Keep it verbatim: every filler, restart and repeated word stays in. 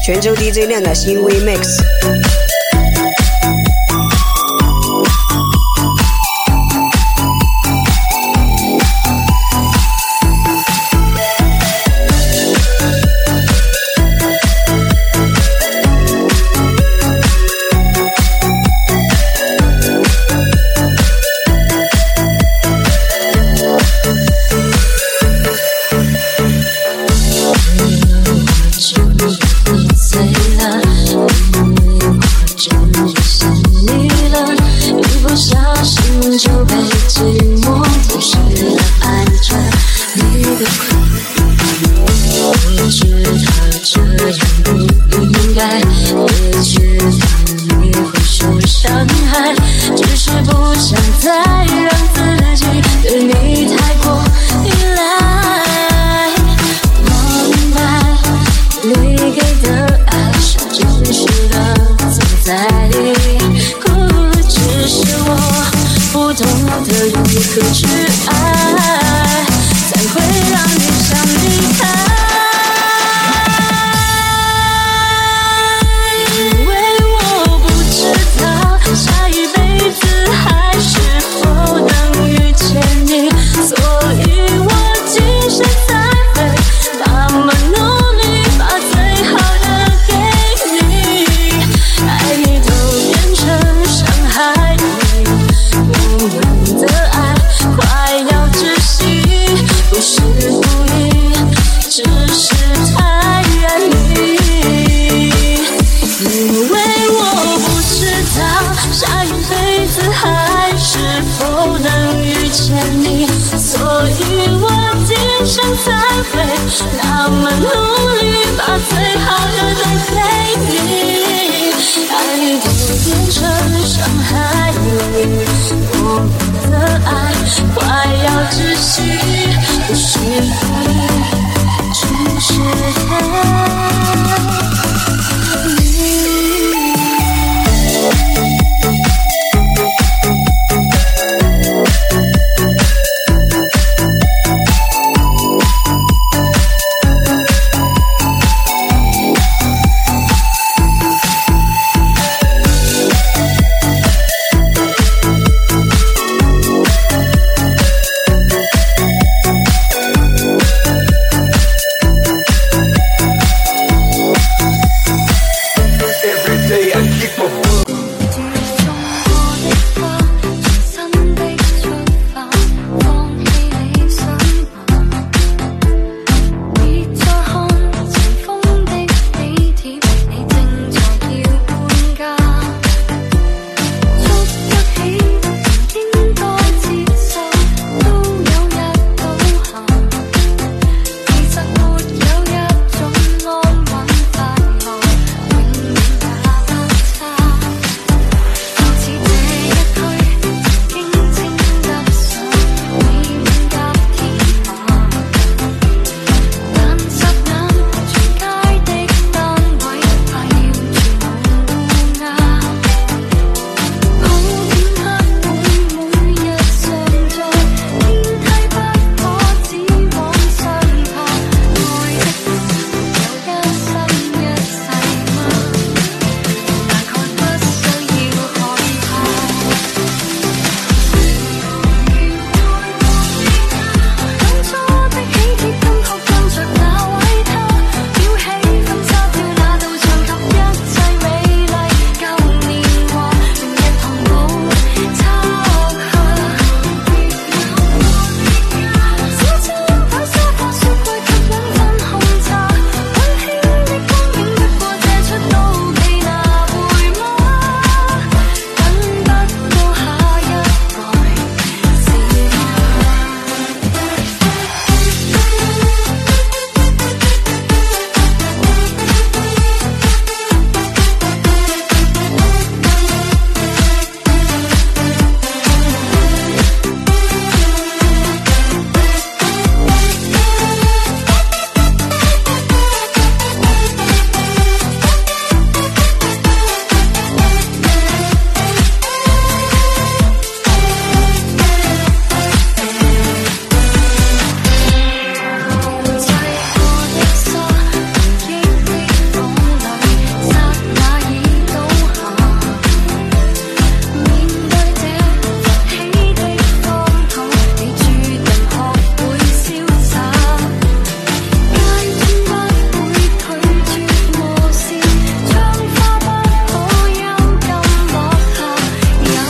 泉州 D J 亮的新 Remix。 就被寂寞吞噬了，爱着你的快乐。我知道这样不应该，也知道你会受伤害，只是不想再让自己对你太过依赖。我明白你给的爱是真实的存在，只是我不懂得如何去爱，才会让你想离开。因为我不知道下一辈子还是否能遇见你，所以我今生才会那么努力，把最好的给你，爱你都变成伤害你。我们的爱快要窒息，不是故意，只是太爱你。因为我不知道下一辈子还是否能遇见你，所以我今生才会那么努力，把最好的都给你，爱你都变成伤害你。我们的爱快要窒息。